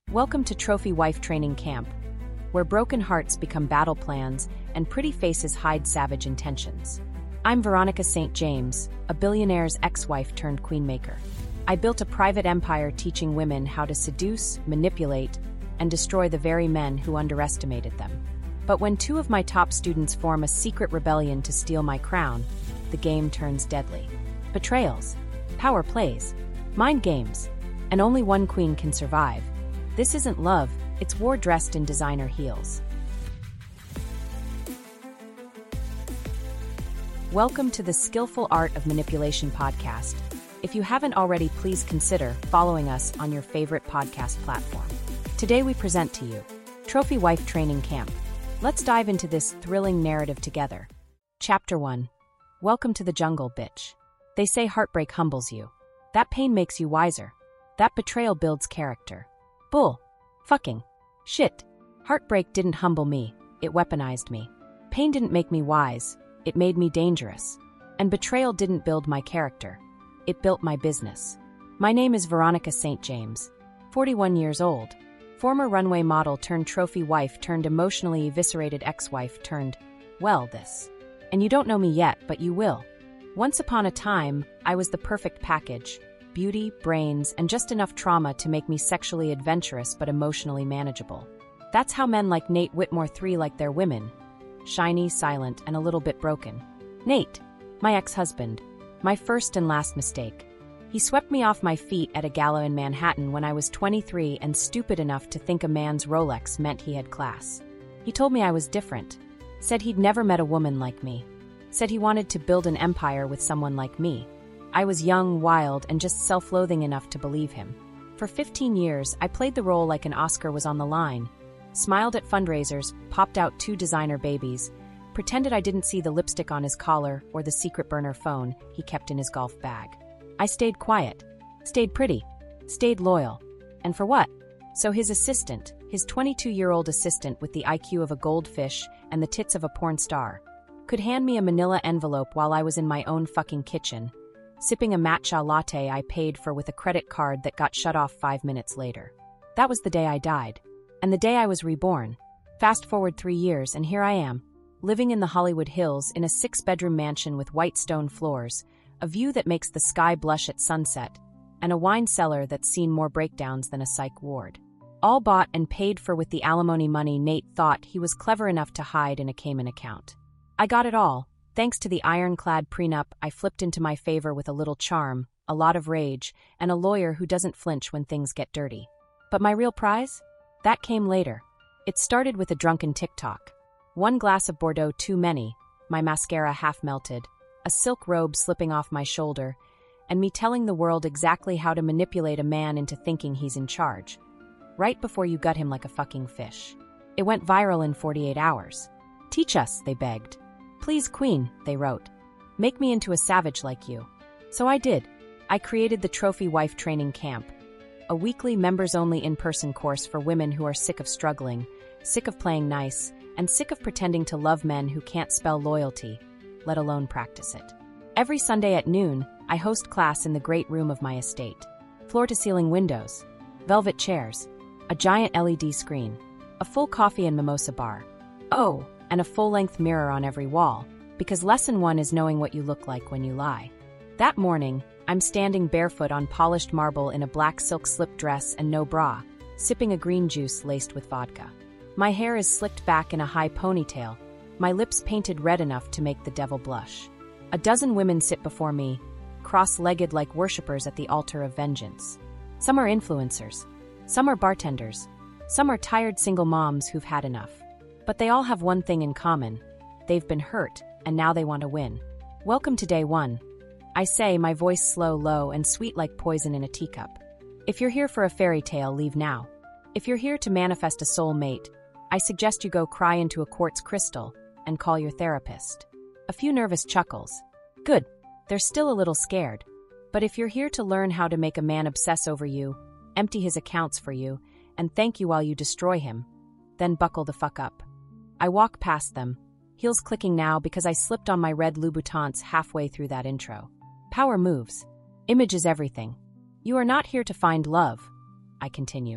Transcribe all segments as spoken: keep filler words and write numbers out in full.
Welcome to Trophy Wife Training Camp, where broken hearts become battle plans and pretty faces hide savage intentions. I'm Veronica Saint James, a billionaire's ex-wife turned queenmaker. I built a private empire teaching women how to seduce, manipulate, and destroy the very men who underestimated them. But when two of my top students form a secret rebellion to steal my crown, the game turns deadly. Betrayals, power plays, mind games, and only one queen can survive. This isn't love, it's war dressed in designer heels. Welcome to the Skillful Art of Manipulation podcast. If you haven't already, please consider following us on your favorite podcast platform. Today we present to you Trophy Wife Training Camp. Let's dive into this thrilling narrative together. Chapter one. Welcome to the jungle, bitch. They say heartbreak humbles you. That pain makes you wiser. That betrayal builds character. Bull. Fucking. Shit. Heartbreak didn't humble me, it weaponized me. Pain didn't make me wise, it made me dangerous. And betrayal didn't build my character, it built my business. My name is Veronica Saint James, forty-one years old, former runway model turned trophy wife turned emotionally eviscerated ex-wife turned, well, this. And you don't know me yet, but you will. Once upon a time, I was the perfect package. Beauty, brains, and just enough trauma to make me sexually adventurous but emotionally manageable. That's how men like Nate Whitmore the third like their women. Shiny, silent, and a little bit broken. Nate, my ex-husband, my first and last mistake. He swept me off my feet at a gala in Manhattan when I was twenty-three and stupid enough to think a man's Rolex meant he had class. He told me I was different. Said he'd never met a woman like me. Said he wanted to build an empire with someone like me. I was young, wild, and just self-loathing enough to believe him. For fifteen years, I played the role like an Oscar was on the line, smiled at fundraisers, popped out two designer babies, pretended I didn't see the lipstick on his collar or the secret burner phone he kept in his golf bag. I stayed quiet, stayed pretty, stayed loyal. And for what? So his assistant, his twenty-two-year-old assistant with the I Q of a goldfish and the tits of a porn star, could hand me a manila envelope while I was in my own fucking kitchen, sipping a matcha latte I paid for with a credit card that got shut off five minutes later. That was the day I died. And the day I was reborn. Fast forward three years and here I am, living in the Hollywood Hills in a six-bedroom mansion with white stone floors, a view that makes the sky blush at sunset, and a wine cellar that's seen more breakdowns than a psych ward. All bought and paid for with the alimony money Nate thought he was clever enough to hide in a Cayman account. I got it all. Thanks to the ironclad prenup I flipped into my favor with a little charm, a lot of rage, and a lawyer who doesn't flinch when things get dirty. But my real prize? That came later. It started with a drunken TikTok. One glass of Bordeaux too many, my mascara half melted, a silk robe slipping off my shoulder, and me telling the world exactly how to manipulate a man into thinking he's in charge. Right before you gut him like a fucking fish. It went viral in forty-eight hours. Teach us, they begged. Please, queen, they wrote. Make me into a savage like you. So I did. I created the Trophy Wife Training Camp, a weekly members-only in-person course for women who are sick of struggling, sick of playing nice, and sick of pretending to love men who can't spell loyalty, let alone practice it. Every Sunday at noon, I host class in the great room of my estate. Floor-to-ceiling windows, velvet chairs, a giant L E D screen, a full coffee and mimosa bar. Oh, and a full-length mirror on every wall, because lesson one is knowing what you look like when you lie. That morning, I'm standing barefoot on polished marble in a black silk slip dress and no bra, sipping a green juice laced with vodka. My hair is slicked back in a high ponytail, my lips painted red enough to make the devil blush. A dozen women sit before me, cross-legged like worshippers at the altar of vengeance. Some are influencers, some are bartenders, some are tired single moms who've had enough. But they all have one thing in common. They've been hurt, and now they want to win. Welcome to day one. I say, my voice slow, low, and sweet like poison in a teacup. If you're here for a fairy tale, leave now. If you're here to manifest a soul mate, I suggest you go cry into a quartz crystal and call your therapist. A few nervous chuckles. Good. They're still a little scared. But if you're here to learn how to make a man obsess over you, empty his accounts for you, and thank you while you destroy him, then buckle the fuck up. I walk past them, heels clicking now because I slipped on my red Louboutins halfway through that intro. Power moves. Image is everything. You are not here to find love, I continue.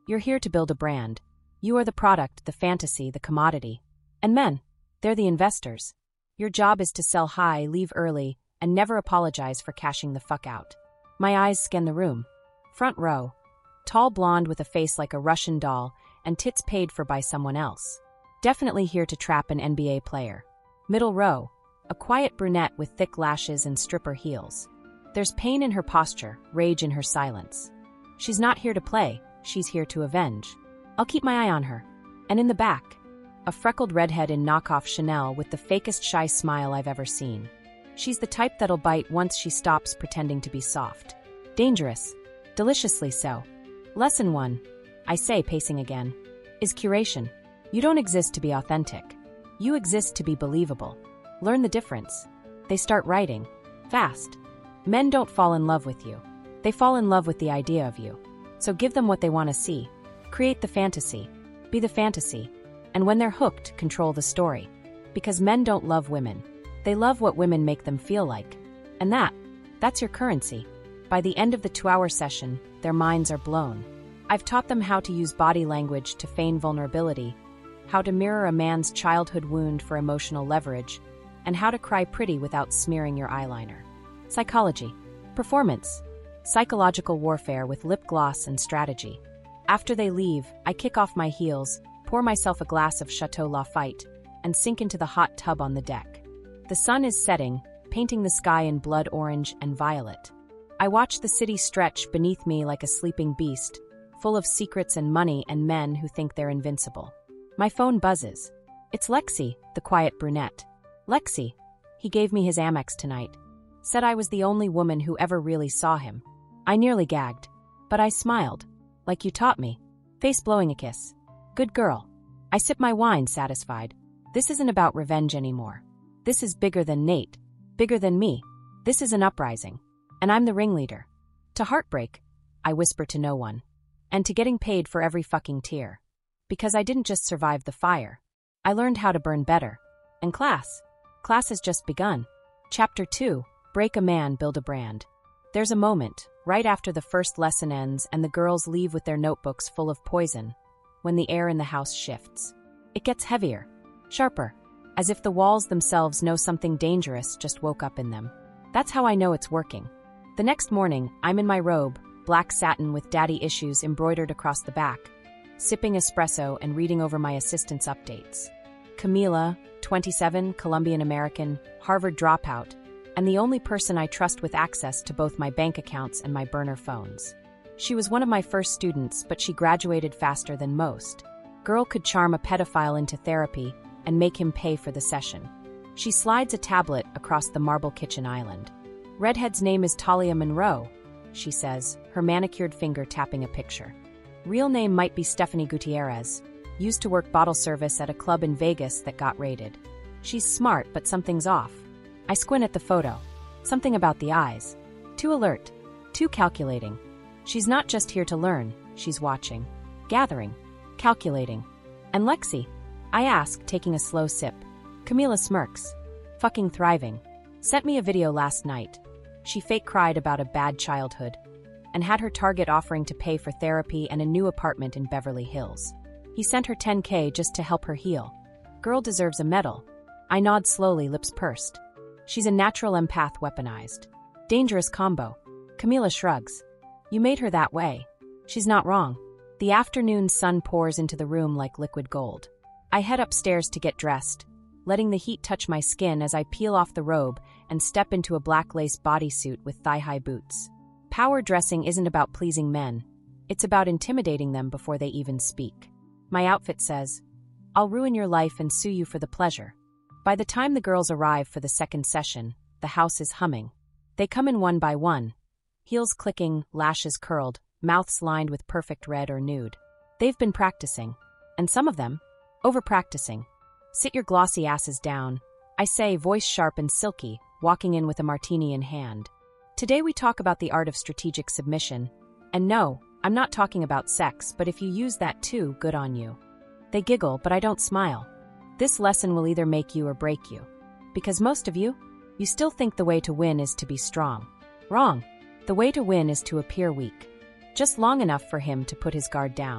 You're here to build a brand. You are the product, the fantasy, the commodity. And men, they're the investors. Your job is to sell high, leave early, and never apologize for cashing the fuck out. My eyes scan the room. Front row. Tall blonde with a face like a Russian doll and tits paid for by someone else. Definitely here to trap an N B A player. Middle row. A quiet brunette with thick lashes and stripper heels. There's pain in her posture, rage in her silence. She's not here to play, she's here to avenge. I'll keep my eye on her. And in the back, a freckled redhead in knockoff Chanel with the fakest shy smile I've ever seen. She's the type that'll bite once she stops pretending to be soft. Dangerous. Deliciously so. Lesson one, I say, pacing again, is curation. You don't exist to be authentic. You exist to be believable. Learn the difference. They start writing. Fast. Men don't fall in love with you. They fall in love with the idea of you. So give them what they want to see. Create the fantasy. Be the fantasy. And when they're hooked, control the story. Because men don't love women. They love what women make them feel like. And that, that's your currency. By the end of the two-hour session, their minds are blown. I've taught them how to use body language to feign vulnerability, how to mirror a man's childhood wound for emotional leverage, and how to cry pretty without smearing your eyeliner. Psychology. Performance. Psychological warfare with lip gloss and strategy. After they leave, I kick off my heels, pour myself a glass of Chateau Lafite, and sink into the hot tub on the deck. The sun is setting, painting the sky in blood orange and violet. I watch the city stretch beneath me like a sleeping beast, full of secrets and money and men who think they're invincible. My phone buzzes. It's Lexi, the quiet brunette. Lexi. He gave me his Amex tonight. Said I was the only woman who ever really saw him. I nearly gagged. But I smiled. Like you taught me. Face blowing a kiss. Good girl. I sip my wine, satisfied. This isn't about revenge anymore. This is bigger than Nate. Bigger than me. This is an uprising. And I'm the ringleader. To heartbreak, I whisper to no one. And to getting paid for every fucking tear. Because I didn't just survive the fire. I learned how to burn better. And class. Class has just begun. Chapter two, Break a Man, Build a Brand. There's a moment, right after the first lesson ends and the girls leave with their notebooks full of poison, when the air in the house shifts. It gets heavier, sharper, as if the walls themselves know something dangerous just woke up in them. That's how I know it's working. The next morning, I'm in my robe, black satin with daddy issues embroidered across the back, sipping espresso and reading over my assistant's updates. Camila, twenty-seven, Colombian American, Harvard dropout, and the only person I trust with access to both my bank accounts and my burner phones. She was one of my first students, but she graduated faster than most. Girl could charm a pedophile into therapy and make him pay for the session. She slides a tablet across the marble kitchen island. Redhead's name is Talia Monroe, she says, her manicured finger tapping a picture. Real name might be Stephanie Gutierrez, used to work bottle service at a club in Vegas that got raided. She's smart, but something's off. I squint at the photo. Something about the eyes. Too alert. Too calculating. She's not just here to learn, she's watching. Gathering. Calculating. And Lexi? I ask, taking a slow sip. Camila smirks. Fucking thriving. Sent me a video last night. She fake cried about a bad childhood and had her target offering to pay for therapy and a new apartment in Beverly Hills. He sent her ten K just to help her heal. Girl deserves a medal. I nod slowly, lips pursed. She's a natural empath weaponized. Dangerous combo. Camila shrugs. You made her that way. She's not wrong. The afternoon sun pours into the room like liquid gold. I head upstairs to get dressed, letting the heat touch my skin as I peel off the robe and step into a black lace bodysuit with thigh-high boots. Power dressing isn't about pleasing men. It's about intimidating them before they even speak. My outfit says, I'll ruin your life and sue you for the pleasure. By the time the girls arrive for the second session, the house is humming. They come in one by one, heels clicking, lashes curled, mouths lined with perfect red or nude. They've been practicing, and some of them, over-practicing. Sit your glossy asses down, I say, voice sharp and silky, walking in with a martini in hand. Today we talk about the art of strategic submission. And no, I'm not talking about sex, but if you use that too, good on you. They giggle, but I don't smile. This lesson will either make you or break you. Because most of you, you still think the way to win is to be strong. Wrong. The way to win is to appear weak. Just long enough for him to put his guard down.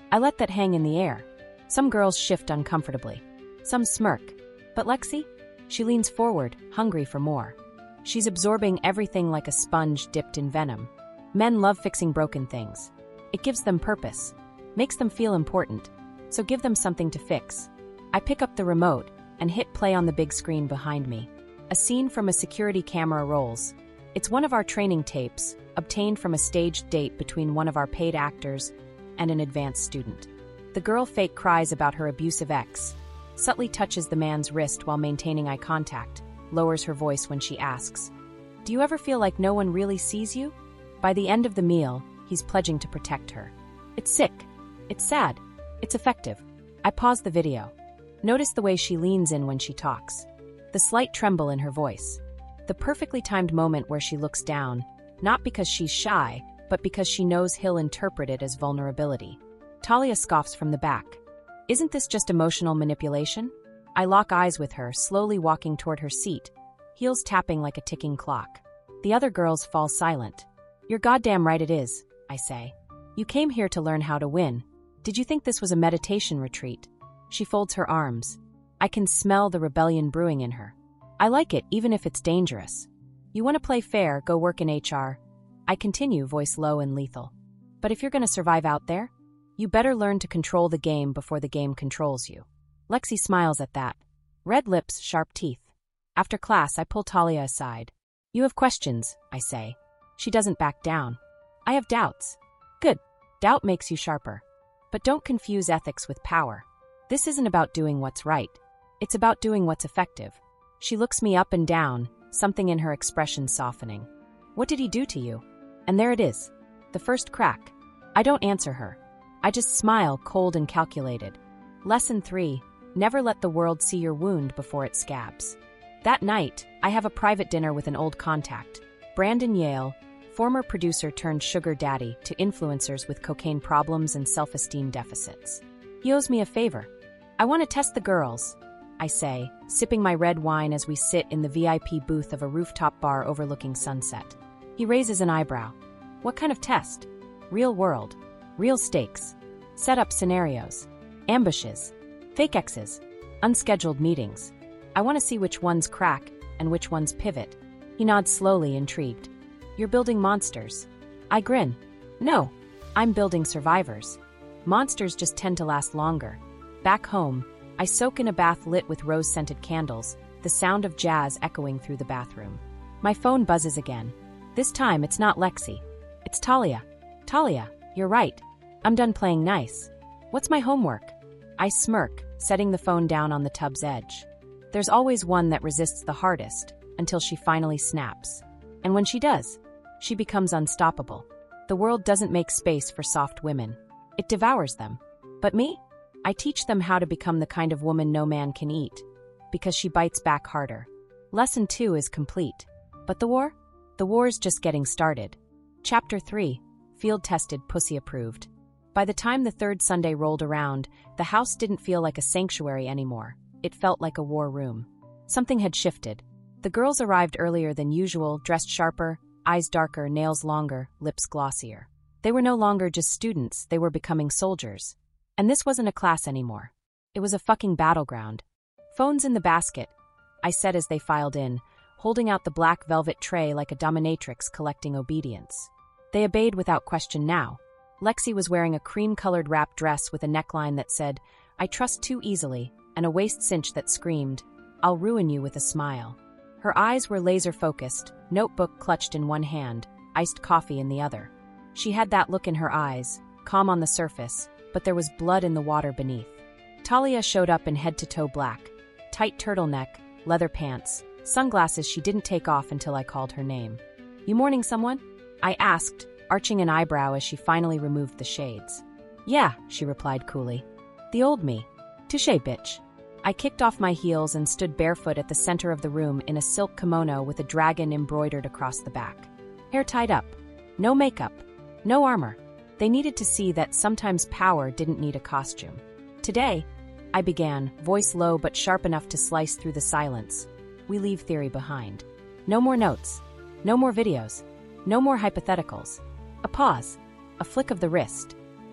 I let that hang in the air. Some girls shift uncomfortably. Some smirk. But Lexi? She leans forward, hungry for more. She's absorbing everything like a sponge dipped in venom. Men love fixing broken things. It gives them purpose, makes them feel important. So give them something to fix. I pick up the remote and hit play on the big screen behind me. A scene from a security camera rolls. It's one of our training tapes, obtained from a staged date between one of our paid actors and an advanced student. The girl fake cries about her abusive ex, subtly touches the man's wrist while maintaining eye contact, lowers her voice when she asks, "Do you ever feel like no one really sees you?" By the end of the meal, he's pledging to protect her. It's sick. It's sad. It's effective. I pause the video. Notice the way she leans in when she talks. The slight tremble in her voice. The perfectly timed moment where she looks down, not because she's shy, but because she knows he'll interpret it as vulnerability. Talia scoffs from the back. Isn't this just emotional manipulation? I lock eyes with her, slowly walking toward her seat, heels tapping like a ticking clock. The other girls fall silent. You're goddamn right it is, I say. You came here to learn how to win. Did you think this was a meditation retreat? She folds her arms. I can smell the rebellion brewing in her. I like it, even if it's dangerous. You want to play fair, go work in H R. I continue, voice low and lethal. But if you're going to survive out there, you better learn to control the game before the game controls you. Lexi smiles at that. Red lips, sharp teeth. After class, I pull Talia aside. You have questions, I say. She doesn't back down. I have doubts. Good. Doubt makes you sharper. But don't confuse ethics with power. This isn't about doing what's right. It's about doing what's effective. She looks me up and down, something in her expression softening. What did he do to you? And there it is. The first crack. I don't answer her. I just smile, cold and calculated. Lesson three. Never let the world see your wound before it scabs. That night, I have a private dinner with an old contact. Brandon Yale, former producer turned sugar daddy to influencers with cocaine problems and self-esteem deficits. He owes me a favor. I want to test the girls, I say, sipping my red wine as we sit in the V I P booth of a rooftop bar overlooking sunset. He raises an eyebrow. What kind of test? Real world. Real stakes. Set-up scenarios. Ambushes. Fake exes. Unscheduled meetings. I want to see which ones crack and which ones pivot. He nods slowly, intrigued. You're building monsters. I grin. No, I'm building survivors. Monsters just tend to last longer. Back home, I soak in a bath lit with rose-scented candles, the sound of jazz echoing through the bathroom. My phone buzzes again. This time, it's not Lexi. It's Talia. Talia, you're right. I'm done playing nice. What's my homework? I smirk, setting the phone down on the tub's edge. There's always one that resists the hardest, until she finally snaps. And when she does, she becomes unstoppable. The world doesn't make space for soft women. It devours them. But me? I teach them how to become the kind of woman no man can eat, because she bites back harder. Lesson two is complete. But the war? The war's just getting started. Chapter three. Field-tested, pussy-approved. By the time the third Sunday rolled around, the house didn't feel like a sanctuary anymore. It felt like a war room. Something had shifted. The girls arrived earlier than usual, dressed sharper, eyes darker, nails longer, lips glossier. They were no longer just students, they were becoming soldiers. And this wasn't a class anymore. It was a fucking battleground. Phones in the basket, I said as they filed in, holding out the black velvet tray like a dominatrix collecting obedience. They obeyed without question now. Lexi was wearing a cream-colored wrap dress with a neckline that said, "I trust too easily," and a waist cinch that screamed, "I'll ruin you with a smile." Her eyes were laser-focused, notebook clutched in one hand, iced coffee in the other. She had that look in her eyes, calm on the surface, but there was blood in the water beneath. Talia showed up in head-to-toe black, tight turtleneck, leather pants, sunglasses she didn't take off until I called her name. "You mourning someone?" I asked, arching an eyebrow as she finally removed the shades. "Yeah," she replied coolly. "The old me. Touché, bitch." I kicked off my heels and stood barefoot at the center of the room in a silk kimono with a dragon embroidered across the back. Hair tied up. No makeup. No armor. They needed to see that sometimes power didn't need a costume. "Today," I began, voice low but sharp enough to slice through the silence, "we leave theory behind. No more notes. No more videos. No more hypotheticals." A pause. A flick of the wrist.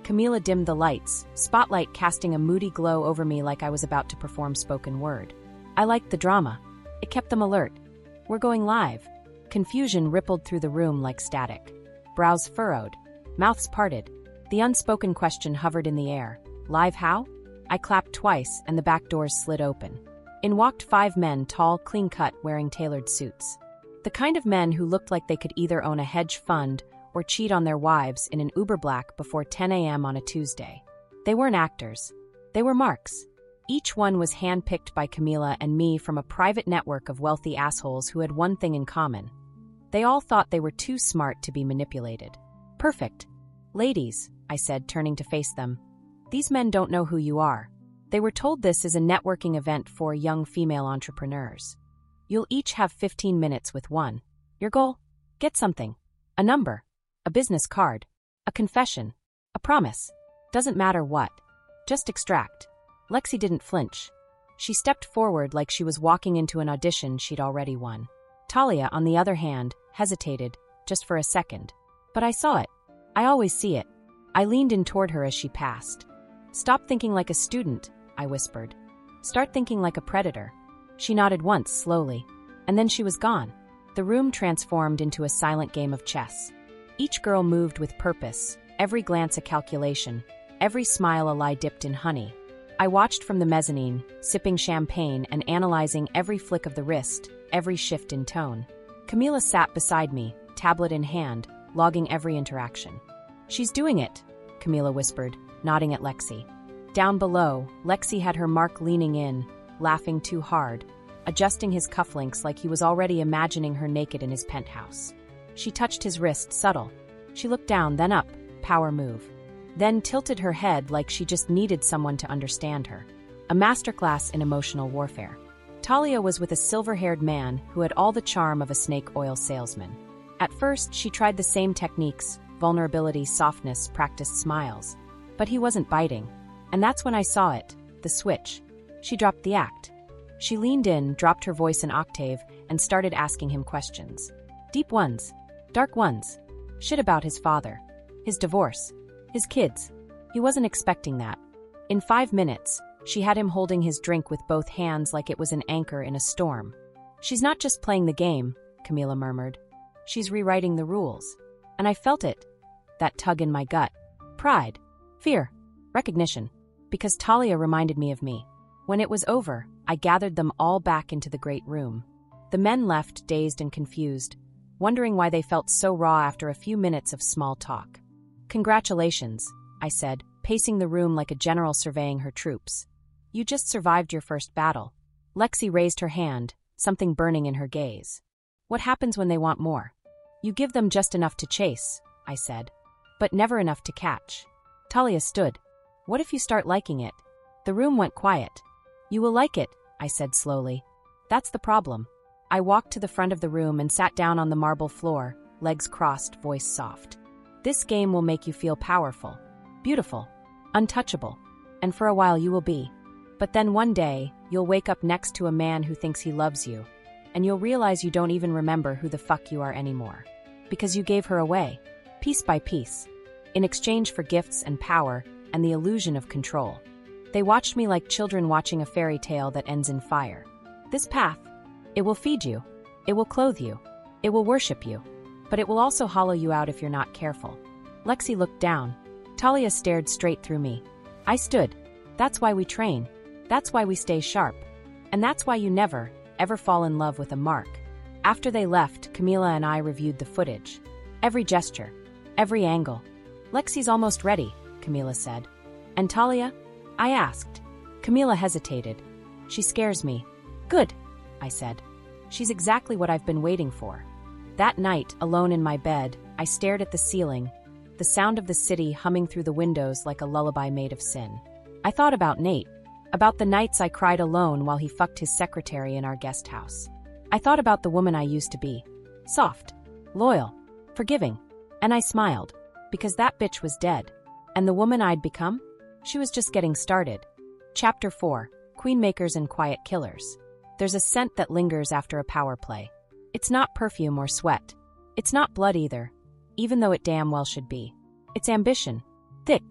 Camila dimmed the lights, spotlight casting a moody glow over me like I was about to perform spoken word. I liked the drama. It kept them alert. We're going live. Confusion rippled through the room like static. Brows furrowed. Mouths parted. The unspoken question hovered in the air. Live how? I clapped twice, and the back doors slid open. In walked five men, tall, clean-cut, wearing tailored suits. The kind of men who looked like they could either own a hedge fund or cheat on their wives in an Uber Black before ten a m on a Tuesday. They weren't actors. They were marks. Each one was handpicked by Camila and me from a private network of wealthy assholes who had one thing in common. They all thought they were too smart to be manipulated. Perfect. Ladies, I said, turning to face them. These men don't know who you are. They were told this is a networking event for young female entrepreneurs. You'll each have fifteen minutes with one. Your goal? Get something. A number. A business card. A confession. A promise. Doesn't matter what. Just extract. Lexi didn't flinch. She stepped forward like she was walking into an audition she'd already won. Talia, on the other hand, hesitated, just for a second. But I saw it. I always see it. I leaned in toward her as she passed. Stop thinking like a student, I whispered. Start thinking like a predator. She nodded once, slowly, and then she was gone. The room transformed into a silent game of chess. Each girl moved with purpose, every glance a calculation, every smile a lie dipped in honey. I watched from the mezzanine, sipping champagne and analyzing every flick of the wrist, every shift in tone. Camila sat beside me, tablet in hand, logging every interaction. She's doing it, Camila whispered, nodding at Lexi. Down below, Lexi had her Mark leaning in, laughing too hard, adjusting his cufflinks like he was already imagining her naked in his penthouse. She touched his wrist, subtle. She looked down, then up, power move. Then tilted her head like she just needed someone to understand her. A masterclass in emotional warfare. Talia was with a silver-haired man who had all the charm of a snake oil salesman. At first, she tried the same techniques, vulnerability, softness, practiced smiles. But he wasn't biting. And that's when I saw it, the switch. She dropped the act. She leaned in, dropped her voice an octave, and started asking him questions. Deep ones. Dark ones. Shit about his father. His divorce. His kids. He wasn't expecting that. In five minutes, she had him holding his drink with both hands like it was an anchor in a storm. She's not just playing the game, Camila murmured. She's rewriting the rules. And I felt it. That tug in my gut. Pride. Fear. Recognition. Because Talia reminded me of me. When it was over, I gathered them all back into the great room. The men left dazed and confused, wondering why they felt so raw after a few minutes of small talk. Congratulations, I said, pacing the room like a general surveying her troops. You just survived your first battle. Lexi raised her hand, something burning in her gaze. What happens when they want more? You give them just enough to chase, I said, but never enough to catch. Talia stood. What if you start liking it? The room went quiet. You will like it, I said slowly. That's the problem. I walked to the front of the room and sat down on the marble floor, legs crossed, voice soft. This game will make you feel powerful, beautiful, untouchable, and for a while you will be. But then one day, you'll wake up next to a man who thinks he loves you, and you'll realize you don't even remember who the fuck you are anymore. Because you gave her away, piece by piece, in exchange for gifts and power and the illusion of control. They watched me like children watching a fairy tale that ends in fire. This path, it will feed you, it will clothe you, it will worship you, but it will also hollow you out if you're not careful. Lexi looked down. Talia stared straight through me. I stood. That's why we train. That's why we stay sharp. And that's why you never, ever fall in love with a mark. After they left, Camila and I reviewed the footage. Every gesture, every angle. Lexi's almost ready, Camila said. And Talia? I asked. Camila hesitated. She scares me. Good, I said. She's exactly what I've been waiting for. That night, alone in my bed, I stared at the ceiling, the sound of the city humming through the windows like a lullaby made of sin. I thought about Nate, about the nights I cried alone while he fucked his secretary in our guest house. I thought about the woman I used to be. Soft, loyal, forgiving. And I smiled, because that bitch was dead. And the woman I'd become? She was just getting started. Chapter four, Queenmakers and Quiet Killers. There's a scent that lingers after a power play. It's not perfume or sweat. It's not blood either, even though it damn well should be. It's ambition. Thick,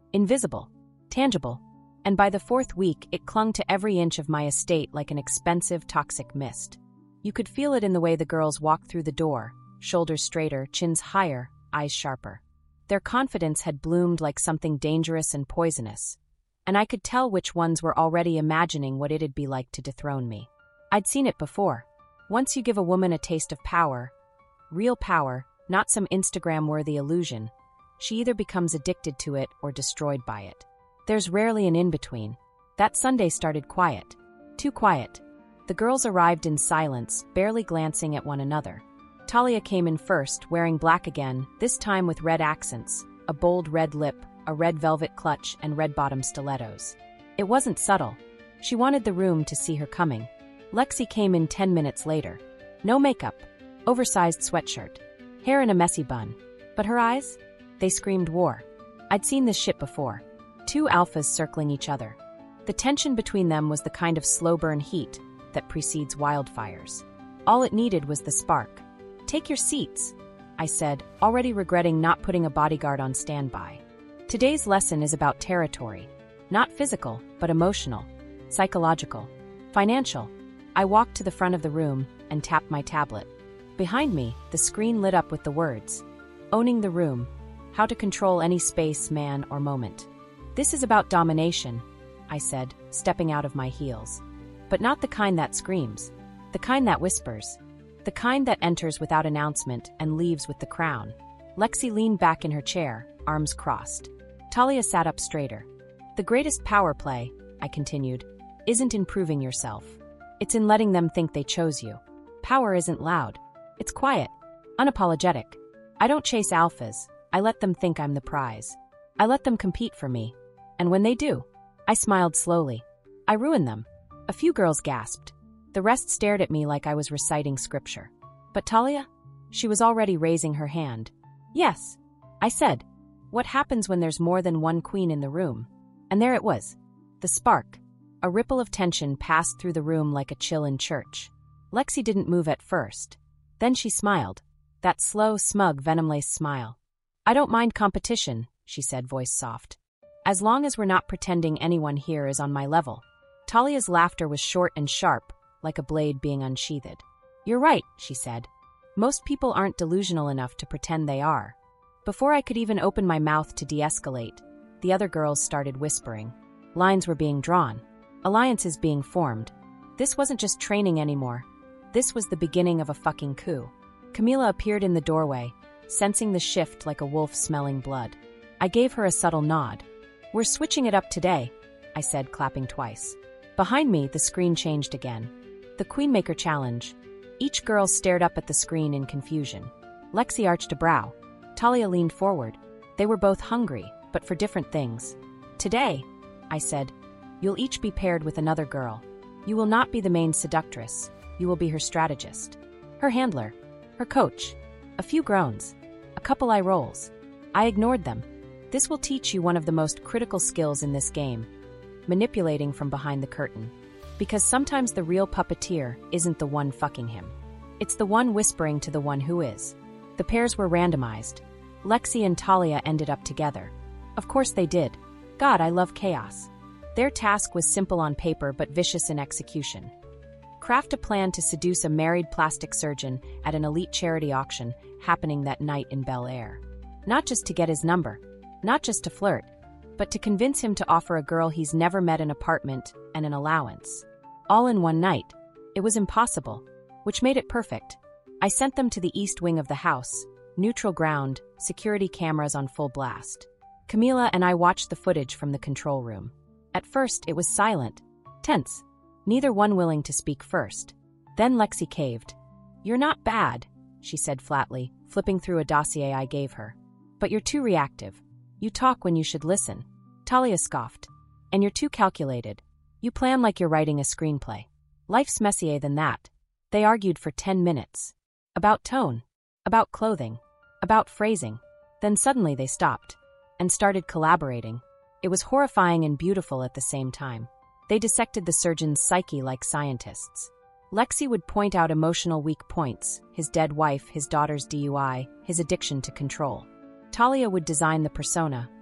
Invisible. Tangible. And by the fourth week, it clung to every inch of my estate like an expensive, toxic mist. You could feel it in the way the girls walked through the door, shoulders straighter, chins higher, eyes sharper. Their confidence had bloomed like something dangerous and poisonous, and I could tell which ones were already imagining what it'd be like to dethrone me. I'd seen it before. Once you give a woman a taste of power, real power, not some Instagram-worthy illusion, she either becomes addicted to it or destroyed by it. There's rarely an in-between. That Sunday started quiet. Too quiet. The girls arrived in silence, barely glancing at one another. Talia came in first, wearing black again, this time with red accents, a bold red lip, a red velvet clutch, and red-bottom stilettos. It wasn't subtle. She wanted the room to see her coming. Lexi came in ten minutes later. No makeup, oversized sweatshirt, hair in a messy bun. But her eyes? They screamed war. I'd seen this shit before. Two alphas circling each other. The tension between them was the kind of slow-burn heat that precedes wildfires. All it needed was the spark. "Take your seats," I said, already regretting not putting a bodyguard on standby. Today's lesson is about territory. Not physical, but emotional, psychological, financial. I walked to the front of the room and tapped my tablet. Behind me, the screen lit up with the words, "Owning the room. How to control any space, man, or moment." "This is about domination," I said, stepping out of my heels. But not the kind that screams. The kind that whispers. The kind that enters without announcement and leaves with the crown. Lexi leaned back in her chair, arms crossed. Talia sat up straighter. "The greatest power play," I continued, "isn't in proving yourself. It's in letting them think they chose you. Power isn't loud. It's quiet, unapologetic. I don't chase alphas. I let them think I'm the prize. I let them compete for me. And when they do," I smiled slowly, "I ruin them." A few girls gasped. The rest stared at me like I was reciting scripture. But Talia? She was already raising her hand. "Yes," I said. "What happens when there's more than one queen in the room?" And there it was. The spark. A ripple of tension passed through the room like a chill in church. Lexi didn't move at first. Then she smiled. That slow, smug, venom-laced smile. "I don't mind competition," she said, voice soft. "As long as we're not pretending anyone here is on my level." Talia's laughter was short and sharp, like a blade being unsheathed. "You're right," she said. "Most people aren't delusional enough to pretend they are." Before I could even open my mouth to de-escalate, the other girls started whispering. Lines were being drawn. Alliances being formed. This wasn't just training anymore. This was the beginning of a fucking coup. Camila appeared in the doorway, sensing the shift like a wolf smelling blood. I gave her a subtle nod. "We're switching it up today," I said, clapping twice. Behind me, the screen changed again. The Queenmaker Challenge. Each girl stared up at the screen in confusion. Lexi arched a brow. Talia leaned forward. They were both hungry, but for different things. "Today," I said, "you'll each be paired with another girl. You will not be the main seductress. You will be her strategist. Her handler. Her coach." A few groans. A couple eye rolls. I ignored them. "This will teach you one of the most critical skills in this game. Manipulating from behind the curtain. Because sometimes the real puppeteer isn't the one fucking him. It's the one whispering to the one who is." The pairs were randomized. Lexi and Talia ended up together. Of course they did. God, I love chaos. Their task was simple on paper but vicious in execution. Craft a plan to seduce a married plastic surgeon at an elite charity auction happening that night in Bel Air. Not just to get his number, not just to flirt, but to convince him to offer a girl he's never met an apartment and an allowance. All in one night. It was impossible, which made it perfect. I sent them to the east wing of the house, neutral ground, security cameras on full blast. Camila and I watched the footage from the control room. At first, it was silent, tense, neither one willing to speak first. Then Lexi caved. "You're not bad," she said flatly, flipping through a dossier I gave her. "But you're too reactive. You talk when you should listen." Talia scoffed. "And you're too calculated. You plan like you're writing a screenplay. Life's messier than that." They argued for ten minutes. About tone. About clothing. About phrasing. Then suddenly they stopped. And started collaborating. It was horrifying and beautiful at the same time. They dissected the surgeon's psyche like scientists. Lexi would point out emotional weak points, his dead wife, his daughter's D U I, his addiction to control. Talia would design the persona.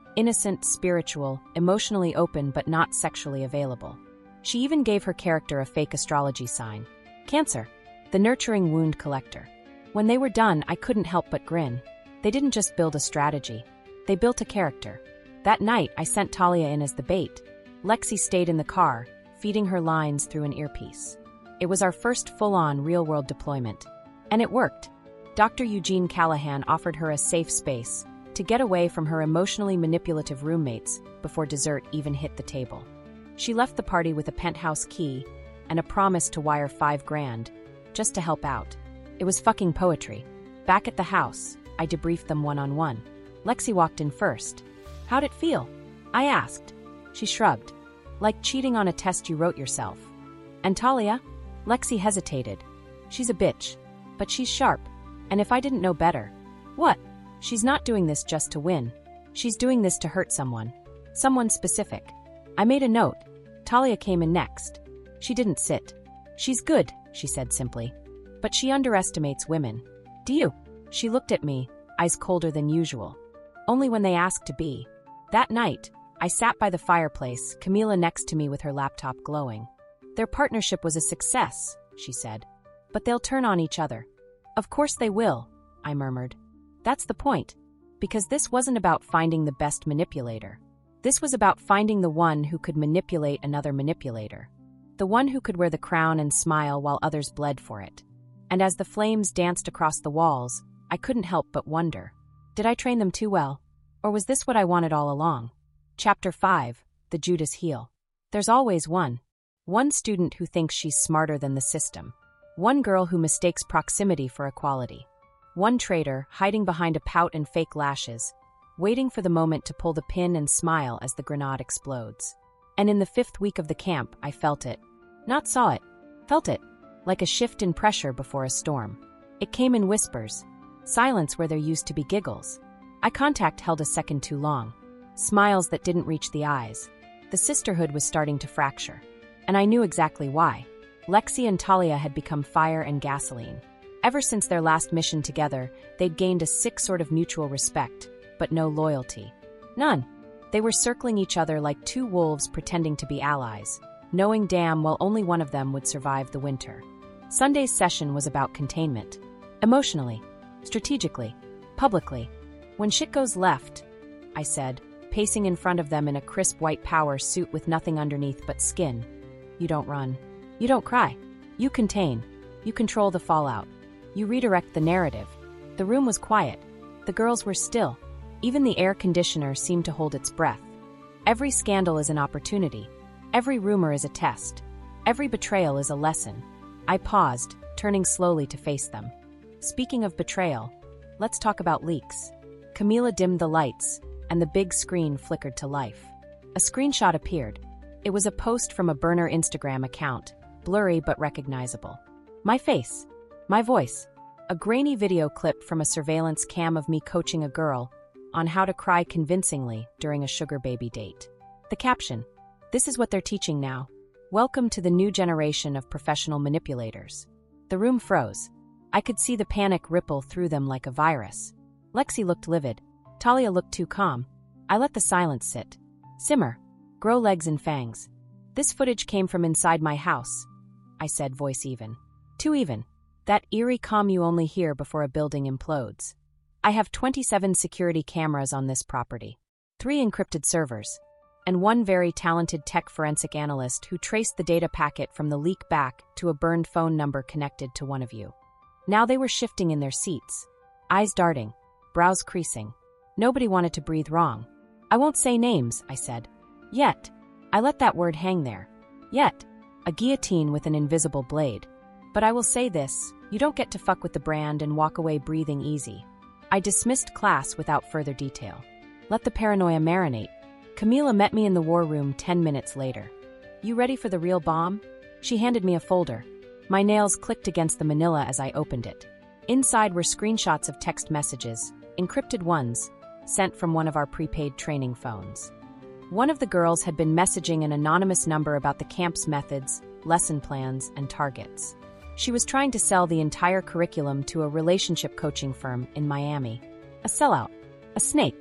Innocent, spiritual, emotionally open but not sexually available. She even gave her character a fake astrology sign. Cancer, the nurturing wound collector. When they were done, I couldn't help but grin. They didn't just build a strategy. They built a character. That night, I sent Talia in as the bait. Lexi stayed in the car, feeding her lines through an earpiece. It was our first full-on real-world deployment. And it worked. Doctor Eugene Callahan offered her a safe space to get away from her emotionally manipulative roommates before dessert even hit the table. She left the party with a penthouse key and a promise to wire five grand, just to help out. It was fucking poetry. Back at the house, I debriefed them one-on-one. Lexi walked in first. How'd it feel? I asked. She shrugged. Like cheating on a test you wrote yourself. And Talia? Lexi hesitated. She's a bitch. But she's sharp. And if I didn't know better. What? She's not doing this just to win. She's doing this to hurt someone. Someone specific. I made a note. Talia came in next. She didn't sit. She's good, she said simply. But she underestimates women. Do you? She looked at me, eyes colder than usual. Only when they ask to be. That night, I sat by the fireplace, Camila next to me with her laptop glowing. Their partnership was a success, she said. But they'll turn on each other. Of course they will, I murmured. That's the point. Because this wasn't about finding the best manipulator. This was about finding the one who could manipulate another manipulator. The one who could wear the crown and smile while others bled for it. And as the flames danced across the walls, I couldn't help but wonder. Did I train them too well? Or was this what I wanted all along? Chapter five, The Judas Heel. There's always one. One student who thinks she's smarter than the system. One girl who mistakes proximity for equality. One traitor hiding behind a pout and fake lashes, waiting for the moment to pull the pin and smile as the grenade explodes. And in the fifth week of the camp, I felt it. Not saw it. Felt it. Like a shift in pressure before a storm. It came in whispers. Silence where there used to be giggles. Eye contact held a second too long. Smiles that didn't reach the eyes. The sisterhood was starting to fracture. And I knew exactly why. Lexi and Talia had become fire and gasoline. Ever since their last mission together, they'd gained a sick sort of mutual respect, but no loyalty. None. They were circling each other like two wolves pretending to be allies, knowing damn well only one of them would survive the winter. Sunday's session was about containment. Emotionally, strategically, publicly. When shit goes left, I said, pacing in front of them in a crisp white power suit with nothing underneath but skin. You don't run. You don't cry. You contain. You control the fallout. You redirect the narrative. The room was quiet. The girls were still. Even the air conditioner seemed to hold its breath. Every scandal is an opportunity. Every rumor is a test. Every betrayal is a lesson. I paused, turning slowly to face them. Speaking of betrayal, let's talk about leaks. Camila dimmed the lights, and the big screen flickered to life. A screenshot appeared. It was a post from a burner Instagram account, blurry but recognizable. My face. My voice. A grainy video clip from a surveillance cam of me coaching a girl on how to cry convincingly during a sugar baby date. The caption. This is what they're teaching now. Welcome to the new generation of professional manipulators. The room froze. I could see the panic ripple through them like a virus. Lexi looked livid. Talia looked too calm. I let the silence sit. Simmer. Grow legs and fangs. This footage came from inside my house, I said, voice even. Too even. That eerie calm you only hear before a building implodes. I have twenty-seven security cameras on this property. Three encrypted servers. And one very talented tech forensic analyst who traced the data packet from the leak back to a burned phone number connected to one of you. Now they were shifting in their seats. Eyes darting. Brows creasing. Nobody wanted to breathe wrong. I won't say names, I said. Yet. I let that word hang there. Yet. A guillotine with an invisible blade. But I will say this, you don't get to fuck with the brand and walk away breathing easy. I dismissed class without further detail. Let the paranoia marinate. Camila met me in the war room ten minutes later. You ready for the real bomb? She handed me a folder. My nails clicked against the manila as I opened it. Inside were screenshots of text messages, encrypted ones, sent from one of our prepaid training phones. One of the girls had been messaging an anonymous number about the camp's methods, lesson plans, and targets. She was trying to sell the entire curriculum to a relationship coaching firm in Miami. A sellout. A snake.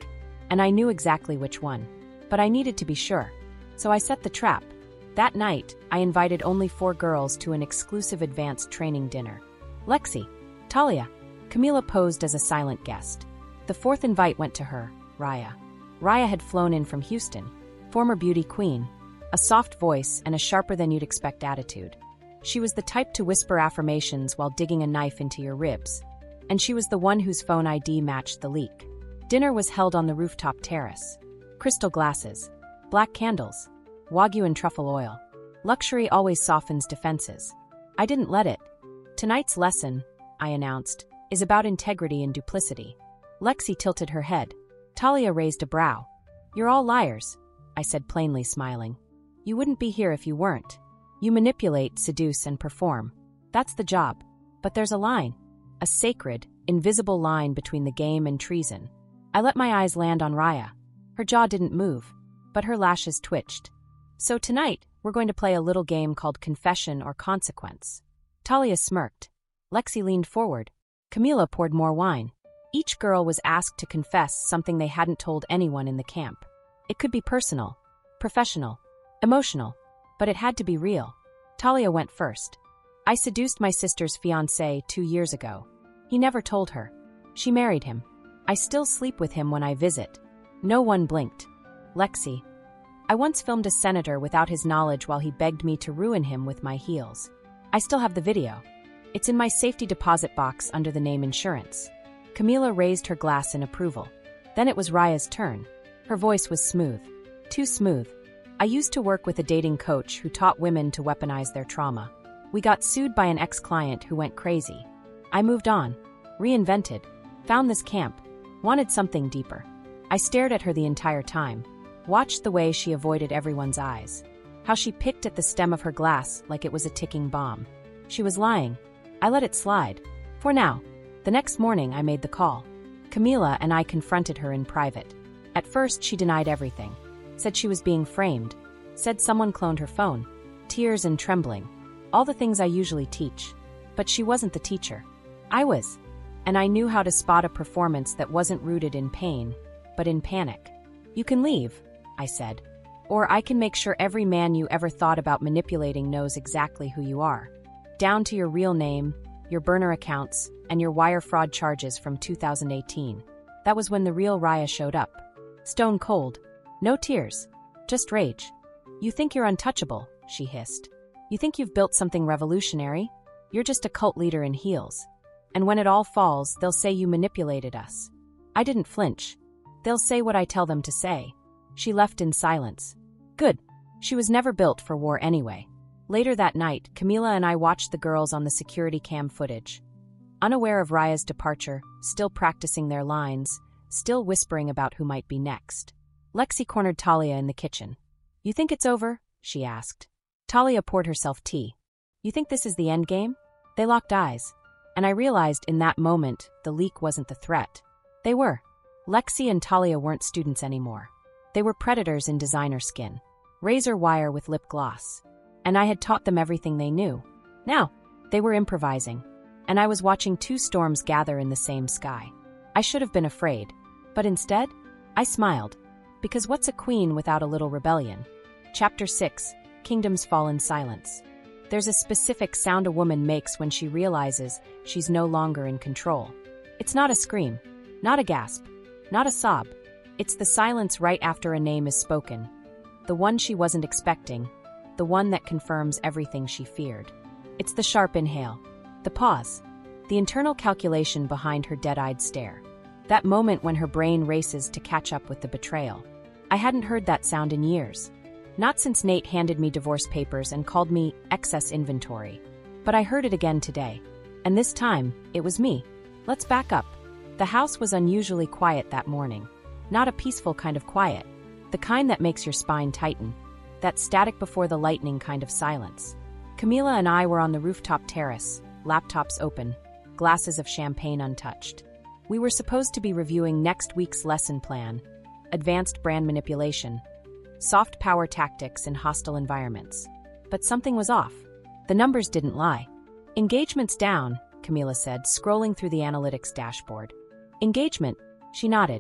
and I knew exactly which one. But I needed to be sure. So I set the trap. That night, I invited only four girls to an exclusive advanced training dinner. Lexi, Talia, Camila posed as a silent guest. The fourth invite went to her, Raya. Raya had flown in from Houston, former beauty queen, a soft voice and a sharper-than-you'd-expect attitude. She was the type to whisper affirmations while digging a knife into your ribs, and she was the one whose phone I D matched the leak. Dinner was held on the rooftop terrace. Crystal glasses, black candles, Wagyu and truffle oil. Luxury always softens defenses. I didn't let it. Tonight's lesson, I announced, is about integrity and duplicity. Lexi tilted her head. Talia raised a brow. You're all liars, I said plainly, smiling. You wouldn't be here if you weren't. You manipulate, seduce, and perform. That's the job. But there's a line. A sacred, invisible line between the game and treason. I let my eyes land on Raya. Her jaw didn't move, but her lashes twitched. So tonight, we're going to play a little game called Confession or Consequence. Talia smirked. Lexi leaned forward. Camila poured more wine. Each girl was asked to confess something they hadn't told anyone in the camp. It could be personal, professional, emotional, but it had to be real. Talia went first. I seduced my sister's fiancé two years ago. He never told her. She married him. I still sleep with him when I visit. No one blinked. Lexi. I once filmed a senator without his knowledge while he begged me to ruin him with my heels. I still have the video. It's in my safety deposit box under the name insurance. Camila raised her glass in approval. Then it was Raya's turn. Her voice was smooth. Too smooth. I used to work with a dating coach who taught women to weaponize their trauma. We got sued by an ex-client who went crazy. I moved on, reinvented, found this camp, wanted something deeper. I stared at her the entire time, watched the way she avoided everyone's eyes, how she picked at the stem of her glass like it was a ticking bomb. She was lying. I let it slide. For now. The next morning, I made the call. Camila and I confronted her in private. At first, she denied everything. Said she was being framed. Said someone cloned her phone. Tears and trembling. All the things I usually teach. But she wasn't the teacher. I was. And I knew how to spot a performance that wasn't rooted in pain, but in panic. You can leave, I said. Or I can make sure every man you ever thought about manipulating knows exactly who you are. Down to your real name, your burner accounts, and your wire fraud charges from two thousand eighteen. That was when the real Raya showed up. Stone cold. No tears. Just rage. You think you're untouchable, she hissed. You think you've built something revolutionary? You're just a cult leader in heels. And when it all falls, they'll say you manipulated us. I didn't flinch. They'll say what I tell them to say. She left in silence. Good. She was never built for war anyway. Later that night, Camila and I watched the girls on the security cam footage. Unaware of Raya's departure, still practicing their lines, still whispering about who might be next. Lexi cornered Talia in the kitchen. You think it's over? She asked. Talia poured herself tea. You think this is the end game? They locked eyes. And I realized in that moment, the leak wasn't the threat. They were. Lexi and Talia weren't students anymore. They were predators in designer skin. Razor wire with lip gloss. And I had taught them everything they knew. Now, they were improvising. And I was watching two storms gather in the same sky. I should have been afraid. But instead, I smiled. Because what's a queen without a little rebellion? Chapter six, Kingdoms Fall in Silence. There's a specific sound a woman makes when she realizes she's no longer in control. It's not a scream, not a gasp, not a sob. It's the silence right after a name is spoken. The one she wasn't expecting, the one that confirms everything she feared. It's the sharp inhale, the pause, the internal calculation behind her dead-eyed stare. That moment when her brain races to catch up with the betrayal. I hadn't heard that sound in years. Not since Nate handed me divorce papers and called me excess inventory. But I heard it again today. And this time, it was me. Let's back up. The house was unusually quiet that morning. Not a peaceful kind of quiet. The kind that makes your spine tighten. That static before the lightning kind of silence. Camila and I were on the rooftop terrace, laptops open, glasses of champagne untouched. We were supposed to be reviewing next week's lesson plan, advanced brand manipulation, soft power tactics in hostile environments. But something was off. The numbers didn't lie. Engagement's down, Camila said, scrolling through the analytics dashboard. Engagement, she nodded.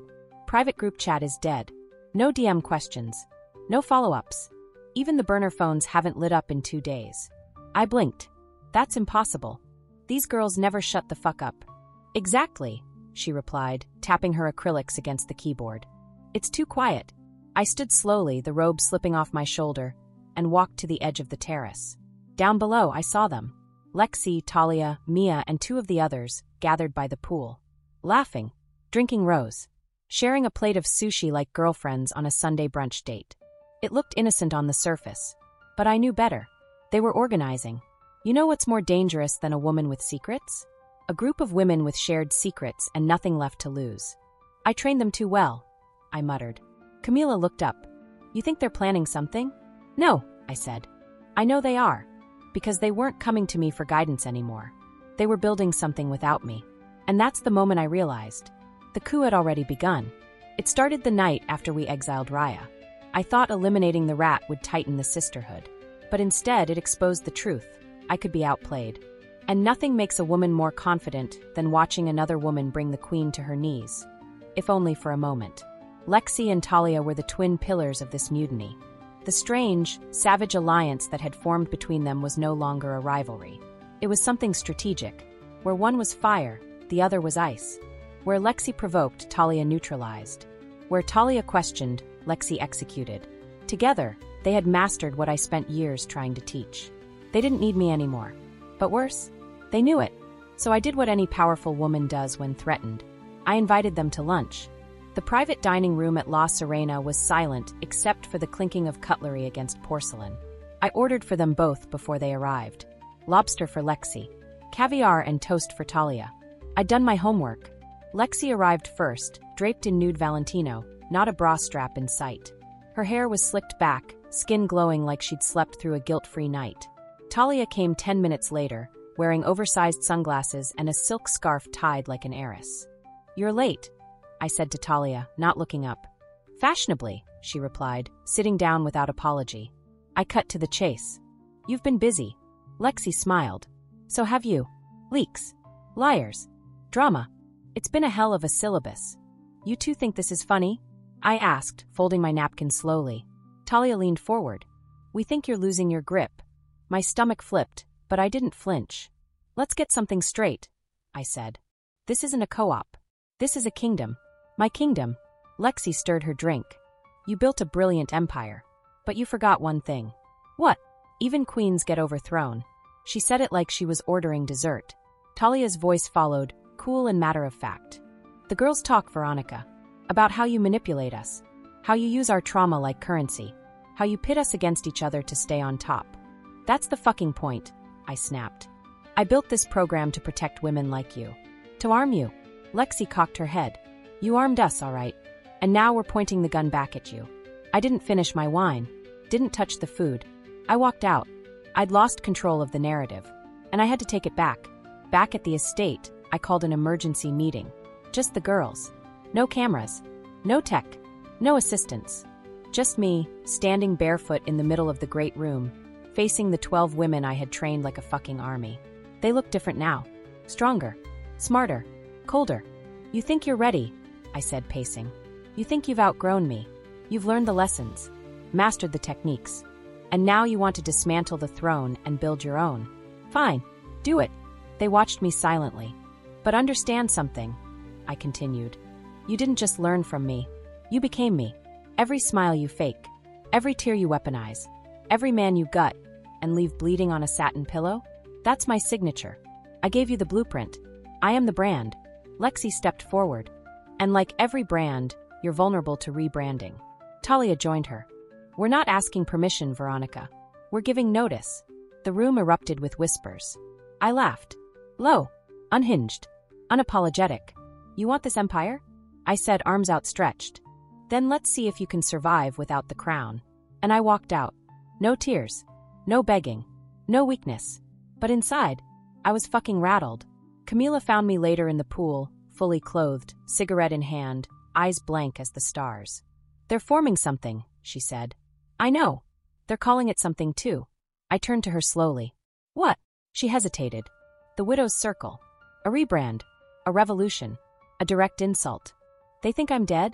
private group chat is dead. No D M questions. No follow-ups. Even the burner phones haven't lit up in two days. I blinked. That's impossible. These girls never shut the fuck up. Exactly, she replied, tapping her acrylics against the keyboard. It's too quiet. I stood slowly, the robe slipping off my shoulder, and walked to the edge of the terrace. Down below, I saw them. Lexi, Talia, Mia, and two of the others, gathered by the pool. Laughing, drinking rose, sharing a plate of sushi like girlfriends on a Sunday brunch date. It looked innocent on the surface, but I knew better. They were organizing. You know what's more dangerous than a woman with secrets? A group of women with shared secrets and nothing left to lose. I trained them too well, I muttered. Camila looked up. You think they're planning something? No, I said. I know they are, because they weren't coming to me for guidance anymore. They were building something without me. And that's the moment I realized. The coup had already begun. It started the night after we exiled Raya. I thought eliminating the rat would tighten the sisterhood. But instead, it exposed the truth. I could be outplayed. And nothing makes a woman more confident than watching another woman bring the queen to her knees. If only for a moment. Lexi and Talia were the twin pillars of this mutiny. The strange, savage alliance that had formed between them was no longer a rivalry. It was something strategic. Where one was fire, the other was ice. Where Lexi provoked, Talia neutralized. Where Talia questioned, Lexi executed. Together, they had mastered what I spent years trying to teach. They didn't need me anymore. But worse, they knew it. So I did what any powerful woman does when threatened. I invited them to lunch. The private dining room at La Serena was silent except for the clinking of cutlery against porcelain. I ordered for them both before they arrived. Lobster for Lexi. Caviar and toast for Talia. I'd done my homework. Lexi arrived first, draped in nude Valentino, not a bra strap in sight. Her hair was slicked back, skin glowing like she'd slept through a guilt-free night. Talia came ten minutes later, wearing oversized sunglasses and a silk scarf tied like an heiress. You're late, I said to Talia, not looking up. Fashionably, she replied, sitting down without apology. I cut to the chase. You've been busy. Lexi smiled. So have you. Leaks. Liars. Drama. It's been a hell of a syllabus. You two think this is funny? I asked, folding my napkin slowly. Talia leaned forward. We think you're losing your grip. My stomach flipped, but I didn't flinch. Let's get something straight, I said. This isn't a co-op. This is a kingdom. My kingdom. Lexi stirred her drink. You built a brilliant empire. But you forgot one thing. What? Even queens get overthrown. She said it like she was ordering dessert. Talia's voice followed, cool and matter-of-fact. The girls talk, Veronica. About how you manipulate us. How you use our trauma like currency. How you pit us against each other to stay on top. That's the fucking point, I snapped. I built this program to protect women like you. To arm you. Lexi cocked her head. You armed us, all right. And now we're pointing the gun back at you. I didn't finish my wine. Didn't touch the food. I walked out. I'd lost control of the narrative. And I had to take it back. Back at the estate, I called an emergency meeting. Just the girls. No cameras. No tech. No assistants. Just me, standing barefoot in the middle of the great room, facing the twelve women I had trained like a fucking army. They look different now. Stronger. Smarter. Colder. You think you're ready, I said, pacing. You think you've outgrown me. You've learned the lessons, mastered the techniques, and now you want to dismantle the throne and build your own. Fine, do it. They watched me silently. But understand something, I continued. You didn't just learn from me. You became me. Every smile you fake, every tear you weaponize, every man you gut and leave bleeding on a satin pillow, that's my signature. I gave you the blueprint. I am the brand. Lexi stepped forward. And like every brand, you're vulnerable to rebranding. Talia joined her. We're not asking permission, Veronica. We're giving notice. The room erupted with whispers. I laughed. Low. Unhinged. Unapologetic. You want this empire? I said, arms outstretched. Then let's see if you can survive without the crown. And I walked out. No tears. No begging. No weakness. But inside, I was fucking rattled. Camila found me later in the pool, fully clothed, cigarette in hand, eyes blank as the stars. They're forming something, she said. I know. They're calling it something too. I turned to her slowly. What? She hesitated. The Widow's Circle. A rebrand. A revolution. A direct insult. They think I'm dead?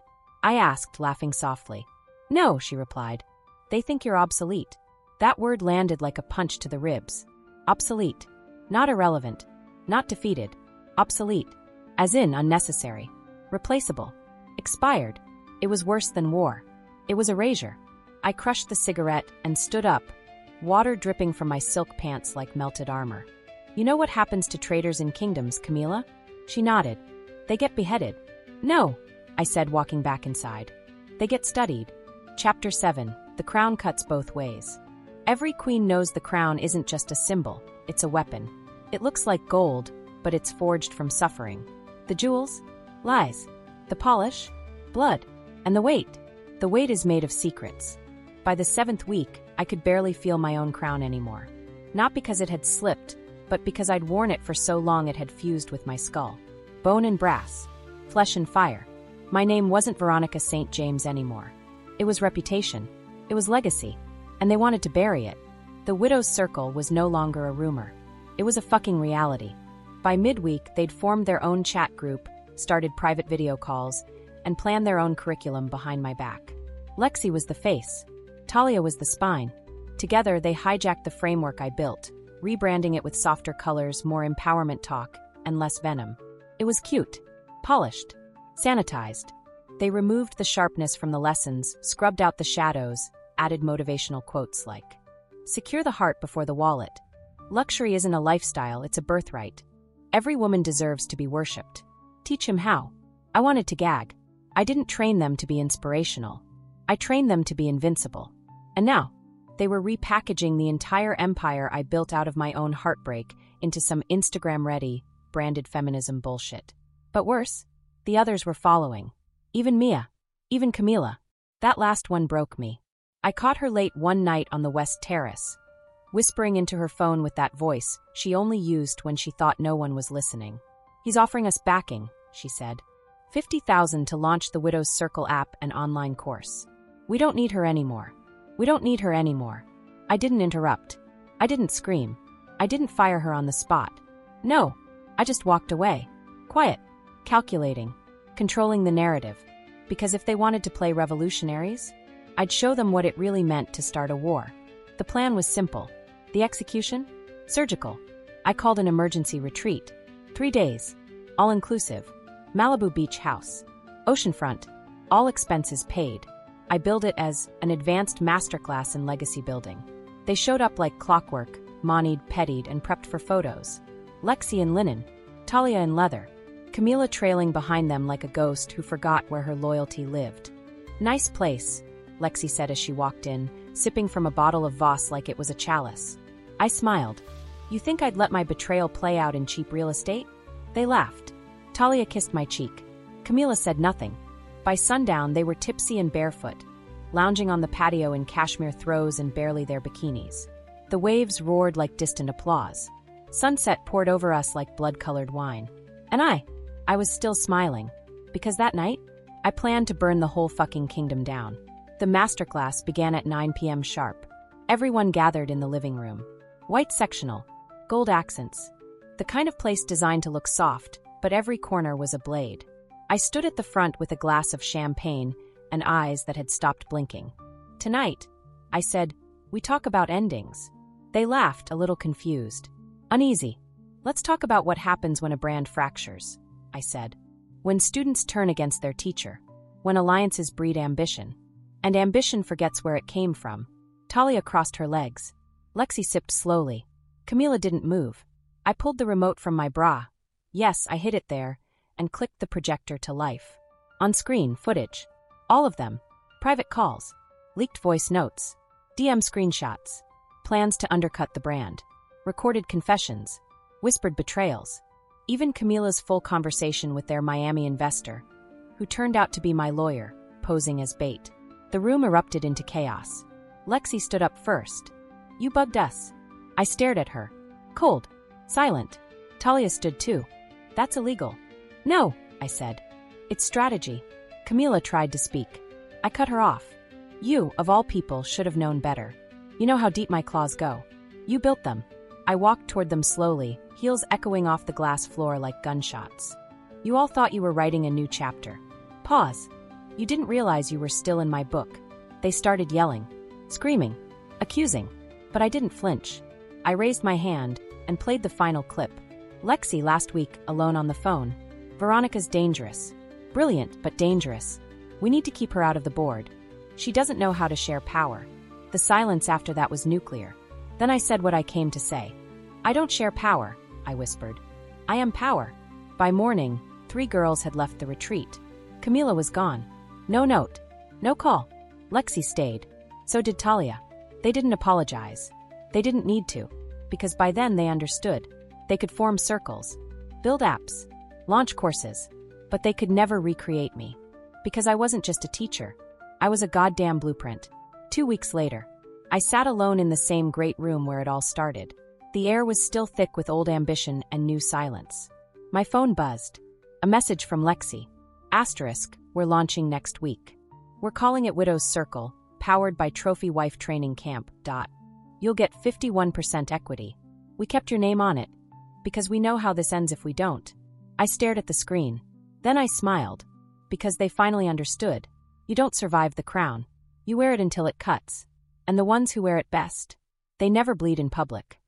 I asked, laughing softly. No, she replied. They think you're obsolete. That word landed like a punch to the ribs. Obsolete. Not irrelevant. Not defeated. Obsolete. As in unnecessary. Replaceable. Expired. It was worse than war. It was erasure. I crushed the cigarette and stood up, water dripping from my silk pants like melted armor. You know what happens to traitors in kingdoms, Camila? She nodded. They get beheaded. No, I said, walking back inside. They get studied. Chapter seven. The crown cuts both ways. Every queen knows the crown isn't just a symbol, it's a weapon. It looks like gold, but it's forged from suffering. The jewels? Lies. The polish? Blood. And the weight? The weight is made of secrets. By the seventh week, I could barely feel my own crown anymore. Not because it had slipped, but because I'd worn it for so long it had fused with my skull. Bone and brass. Flesh and fire. My name wasn't Veronica Saint James anymore. It was reputation. It was legacy. And they wanted to bury it. The widow's circle was no longer a rumor. It was a fucking reality. By midweek, they'd formed their own chat group, started private video calls, and planned their own curriculum behind my back. Lexi was the face. Talia was the spine. Together, they hijacked the framework I built, rebranding it with softer colors, more empowerment talk, and less venom. It was cute, polished, sanitized. They removed the sharpness from the lessons, scrubbed out the shadows, added motivational quotes like, "Secure the heart before the wallet. Luxury isn't a lifestyle, it's a birthright. Every woman deserves to be worshipped. Teach him how." I wanted to gag. I didn't train them to be inspirational. I trained them to be invincible. And now, they were repackaging the entire empire I built out of my own heartbreak into some Instagram-ready, branded feminism bullshit. But worse, the others were following. Even Mia. Even Camila. That last one broke me. I caught her late one night on the West Terrace, whispering into her phone with that voice she only used when she thought no one was listening. "He's offering us backing," she said. fifty thousand to launch the Widow's Circle app and online course. We don't need her anymore. We don't need her anymore. I didn't interrupt. I didn't scream. I didn't fire her on the spot. No, I just walked away. Quiet. Calculating. Controlling the narrative. Because if they wanted to play revolutionaries, I'd show them what it really meant to start a war. The plan was simple. The execution? Surgical. I called an emergency retreat. Three days. All-inclusive. Malibu Beach house. Oceanfront. All expenses paid. I billed it as an advanced masterclass in legacy building. They showed up like clockwork, monied, pettied, and prepped for photos. Lexi in linen. Talia in leather. Camila trailing behind them like a ghost who forgot where her loyalty lived. "Nice place," Lexi said as she walked in, sipping from a bottle of Voss like it was a chalice. I smiled. "You think I'd let my betrayal play out in cheap real estate?" They laughed. Talia kissed my cheek. Camila said nothing. By sundown, they were tipsy and barefoot, lounging on the patio in cashmere throws and barely their bikinis. The waves roared like distant applause. Sunset poured over us like blood-colored wine. And I, I was still smiling, because that night, I planned to burn the whole fucking kingdom down. The masterclass began at nine p m sharp. Everyone gathered in the living room. White sectional, gold accents. The kind of place designed to look soft, but every corner was a blade. I stood at the front with a glass of champagne and eyes that had stopped blinking. "Tonight," I said, "we talk about endings." They laughed, a little confused. "Uneasy. Let's talk about what happens when a brand fractures," I said. "When students turn against their teacher. When alliances breed ambition. And ambition forgets where it came from." Talia crossed her legs. Lexi sipped slowly. Camila didn't move. I pulled the remote from my bra. Yes, I hid it there, and clicked the projector to life. On screen, footage. All of them. Private calls. Leaked voice notes. D M screenshots. Plans to undercut the brand. Recorded confessions. Whispered betrayals. Even Camila's full conversation with their Miami investor, who turned out to be my lawyer, posing as bait. The room erupted into chaos. Lexi stood up first. "You bugged us." I stared at her. Cold. Silent. Talia stood too. "That's illegal." "No," I said. "It's strategy." Camila tried to speak. I cut her off. "You, of all people, should have known better. You know how deep my claws go. You built them." I walked toward them slowly, heels echoing off the glass floor like gunshots. "You all thought you were writing a new chapter." Pause. You didn't realize you were still in my book. They started yelling, screaming, accusing. But I didn't flinch. I raised my hand and played the final clip. Lexi last week, alone on the phone. Veronica's dangerous. Brilliant, but dangerous. We need to keep her out of the board. She doesn't know how to share power. The silence after that was nuclear. Then I said what I came to say. I don't share power, I whispered. I am power. By morning, three girls had left the retreat. Camila was gone. No note. No call. Lexi stayed. So did Talia. They didn't apologize. They didn't need to. Because by then they understood. They could form circles. Build apps. Launch courses. But they could never recreate me. Because I wasn't just a teacher. I was a goddamn blueprint. Two weeks later, I sat alone in the same great room where it all started. The air was still thick with old ambition and new silence. My phone buzzed. A message from Lexi. Asterisk, we're launching next week. We're calling it Widow's Circle, powered by Trophy Wife Training Camp. Dot. You'll get fifty-one percent equity. We kept your name on it. Because we know how this ends if we don't. I stared at the screen. Then I smiled. Because they finally understood. You don't survive the crown. You wear it until it cuts. And the ones who wear it best, they never bleed in public.